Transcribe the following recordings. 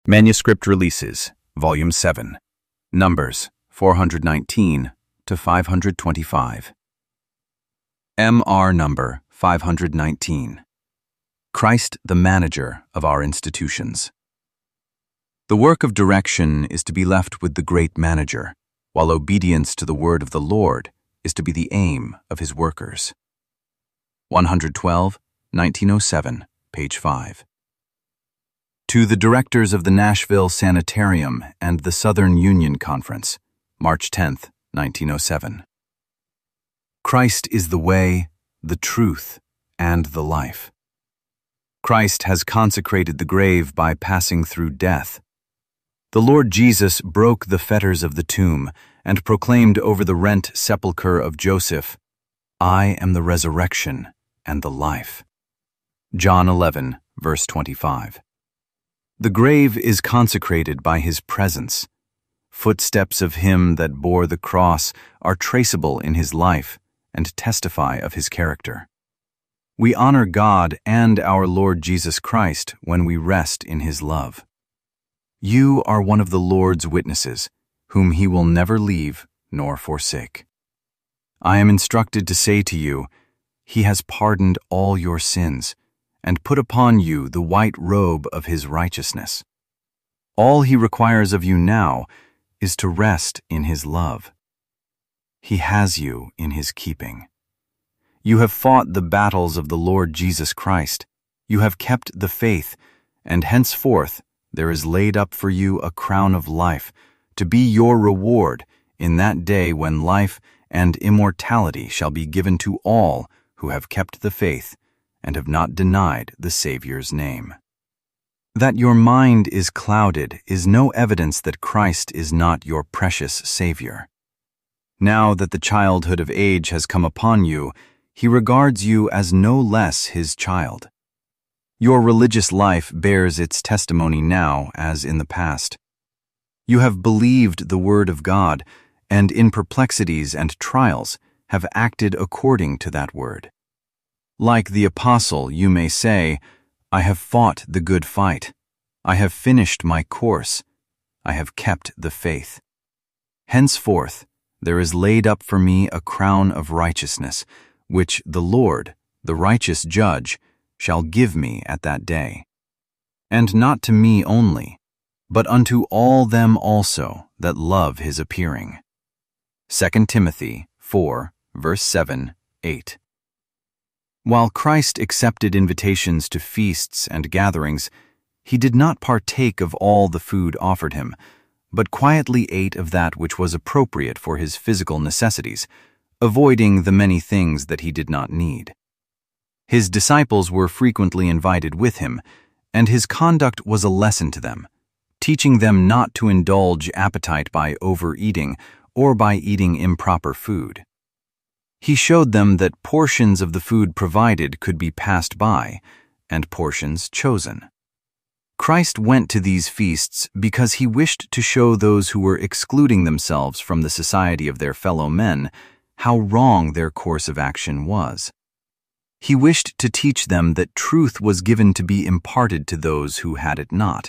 Manuscript Releases, Volume 7, Numbers 419 to 525. M.R. Number 519. Christ the Manager of Our Institutions. The work of direction is to be left with the great manager, while obedience to the word of the Lord is to be the aim of his workers. 112, 1907, page 5. To the directors of the Nashville Sanitarium and the Southern Union Conference, March 10, 1907. Christ is the way, the truth, and the life. Christ has consecrated the grave by passing through death. The Lord Jesus broke the fetters of the tomb and proclaimed over the rent sepulchre of Joseph, "I am the resurrection and the life." John 11, verse 25. The grave is consecrated by his presence. Footsteps of him that bore the cross are traceable in his life and testify of his character. We honor God and our Lord Jesus Christ when we rest in his love. You are one of the Lord's witnesses, whom he will never leave nor forsake. I am instructed to say to you, he has pardoned all your sins, and put upon you the white robe of his righteousness. All he requires of you now is to rest in his love. He has you in his keeping. You have fought the battles of the Lord Jesus Christ. You have kept the faith, and henceforth there is laid up for you a crown of life, to be your reward in that day when life and immortality shall be given to all who have kept the faith and have not denied the Savior's name. That your mind is clouded is no evidence that Christ is not your precious Savior. Now that the childhood of age has come upon you, he regards you as no less his child. Your religious life bears its testimony now as in the past. You have believed the word of God, and in perplexities and trials have acted according to that word. Like the apostle, you may say, I have fought the good fight. I have finished my course. I have kept the faith. Henceforth, there is laid up for me a crown of righteousness, which the Lord, the righteous judge, shall give me at that day. And not to me only, but unto all them also that love his appearing. 2 Timothy 4, verse 7, 8. While Christ accepted invitations to feasts and gatherings, he did not partake of all the food offered him, but quietly ate of that which was appropriate for his physical necessities, avoiding the many things that he did not need. His disciples were frequently invited with him, and his conduct was a lesson to them, teaching them not to indulge appetite by overeating or by eating improper food. He showed them that portions of the food provided could be passed by, and portions chosen. Christ went to these feasts because he wished to show those who were excluding themselves from the society of their fellow men how wrong their course of action was. He wished to teach them that truth was given to be imparted to those who had it not.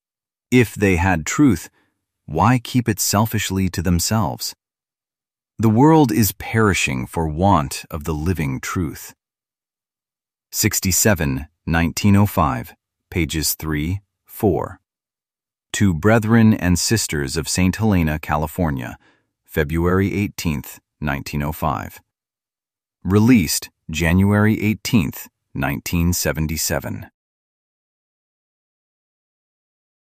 If they had truth, why keep it selfishly to themselves? The world is perishing for want of the living truth. 67, 1905, pages 3, 4. To Brethren and Sisters of St. Helena, California, February 18, 1905. Released January 18, 1977.